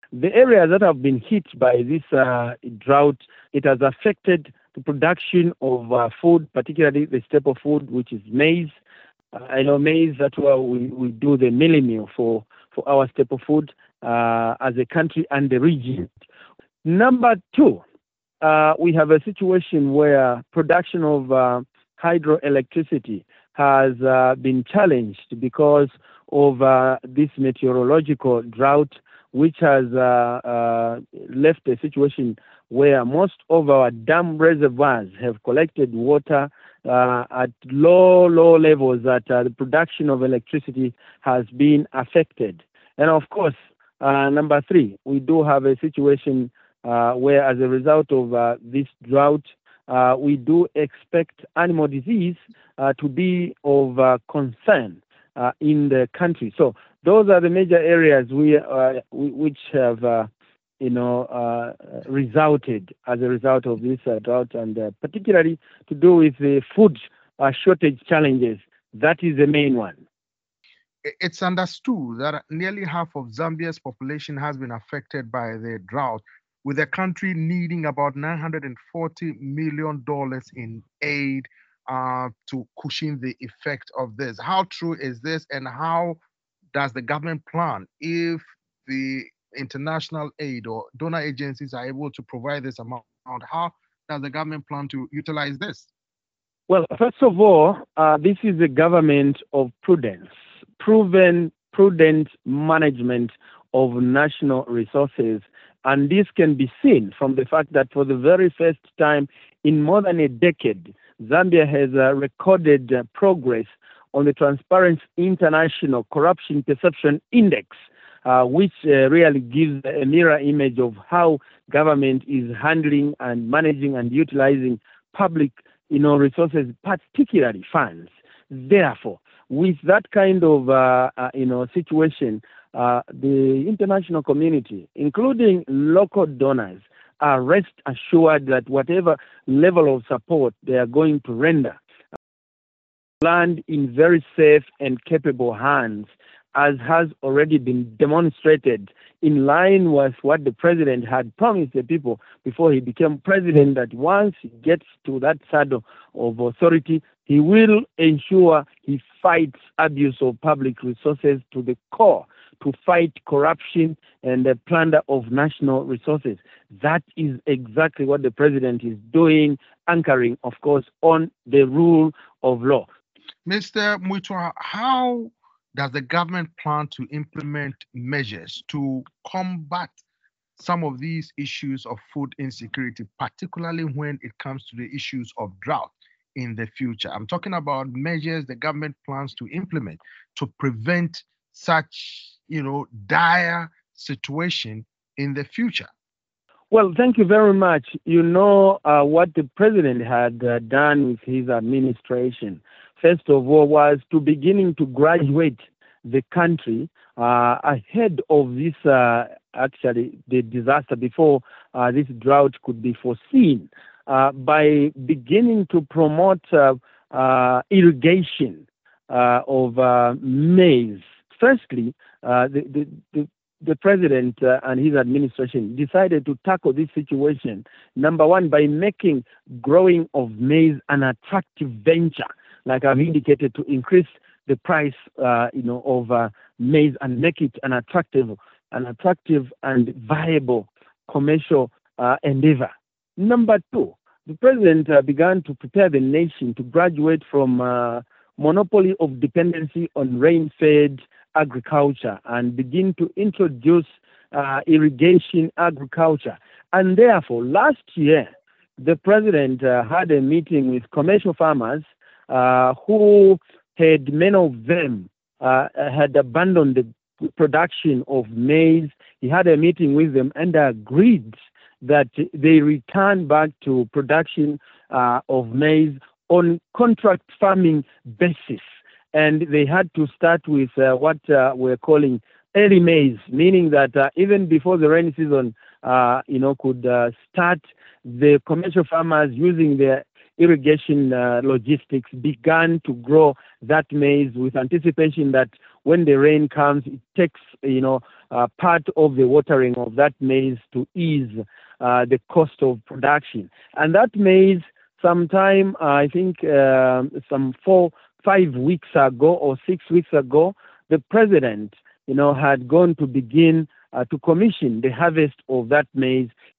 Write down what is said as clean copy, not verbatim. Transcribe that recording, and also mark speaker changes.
Speaker 1: the areas that have been hit by this drought, it has affected the production of food, particularly the staple food, which is maize. I know maize, that's where we do the milling meal for our staple food as a country and the region. Number two, we have a situation where production of hydroelectricity has been challenged because of this meteorological drought, which has left a situation where most of our dam reservoirs have collected water at low levels, that the production of electricity has been affected. And of course, number three, we do have a situation where, as a result of this drought, we do expect animal disease to be of concern in the country. So those are the major areas which have, resulted as a result of this drought, and particularly to do with the food shortage challenges. That is the main one.
Speaker 2: It's understood that nearly half of Zambia's population has been affected by the drought, with the country needing about $940 million in aid to cushion the effect of this. How true is this, and how does the government plan if the international aid or donor agencies are able to provide this amount? How does the government plan to utilize this?
Speaker 1: Well, first of all, this is a government of prudence, proven prudent management of national resources. And this can be seen from the fact that for the very first time in more than a decade, Zambia has recorded progress on the Transparency International Corruption Perception Index, which really gives a mirror image of how government is handling and managing and utilizing public resources, particularly funds. Therefore, with that kind of situation, the international community, including local donors, are rest assured that whatever level of support they are going to render land in very safe and capable hands, as has already been demonstrated in line with what the president had promised the people before he became president, that once he gets to that saddle of authority, he will ensure he fights abuse of public resources to the core, to fight corruption and the plunder of national resources. That is exactly what the president is doing, anchoring, of course, on the rule of law.
Speaker 2: Mr. Muitwa, how does the government plan to implement measures to combat some of these issues of food insecurity, particularly when it comes to the issues of drought in the future? I'm talking about measures the government plans to implement to prevent such, dire situation in the future.
Speaker 1: Well, thank you very much. What the president had done with his administration, first of all, was to beginning to graduate the country ahead of this, the disaster, before this drought could be foreseen, by beginning to promote irrigation of maize. Firstly, the president and his administration decided to tackle this situation, number one, by making growing of maize an attractive venture, like I've indicated, to increase the price, of maize and make it an attractive and viable commercial endeavor. Number two, the president began to prepare the nation to graduate from monopoly of dependency on rain-fed agriculture and begin to introduce irrigation agriculture. And therefore, last year, the president had a meeting with commercial farmers who had, many of them had abandoned the production of maize. He had a meeting with them and agreed that they return back to production of maize on contract farming basis. And they had to start with what we're calling early maize, meaning that even before the rainy season, could start, the commercial farmers using their irrigation logistics began to grow that maize with anticipation that when the rain comes, it takes, part of the watering of that maize to ease the cost of production. And that maize, sometime, I think some 5 weeks ago or 6 weeks ago, the president, had gone to begin to commission the harvest of that maize